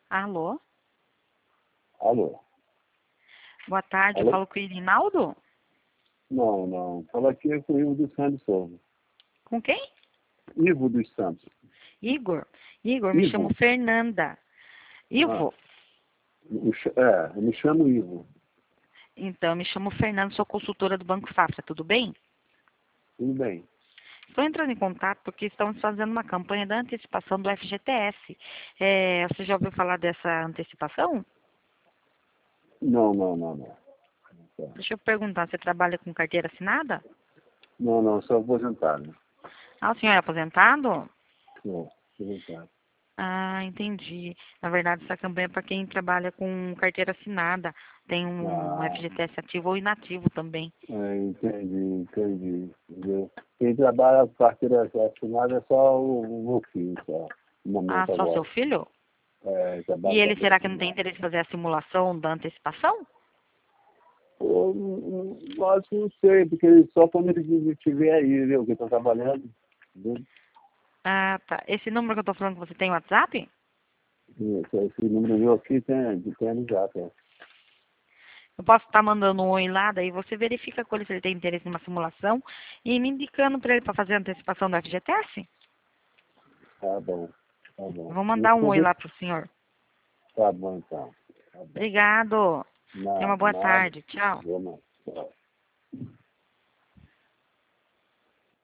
Alô? Alô? Boa tarde, eu Alô? falo com o Irinaldo? Não, não. Fala aqui com o Ivo dos Santos Souza. Com quem? Ivo dos Santos. Igor? Igor, me chamo Ivo? Fernanda. Ah, Ivo? eu me chamo Ivo. Então, me chamo Fernanda, sou consultora do Banco Safra, tudo bem? Tudo bem. Estou entrando em contato porque estamos fazendo uma campanha da antecipação do FGTS. Você já ouviu falar dessa antecipação? Não, não, não, não. Tá. Deixa eu perguntar, você trabalha com carteira assinada? Não, não, sou aposentado. Ah, o senhor é aposentado? Sou aposentado. Ah, entendi. Na verdade, essa campanha é para quem trabalha com carteira assinada. Tem um Ah, FGTS ativo ou inativo também. entendi. Entendeu? Quem trabalha com carteira assinada é só o meu filho, só. No Ah, momento só seu agora. filho? Trabalha E com ele, carteira será que não tem assinada. interesse em fazer a simulação da antecipação? Eu acho que não sei, porque só quando ele estiver aí, viu, que eu estou trabalhando. Entendeu? Ah, tá. Esse número que eu tô falando que você tem WhatsApp? Esse número meu aqui tem já, é. Eu posso estar mandando um oi lá, daí você verifica com ele se ele tem interesse numa simulação e me indicando para ele para fazer a antecipação do FGTS? Tá bom, tá Eu bom. vou E mandar um oi sobre... lá pro senhor. Tá bom, então. Tá bom. Obrigado. Tenha uma boa Nada. tarde. Tchau. Vamos. Tchau.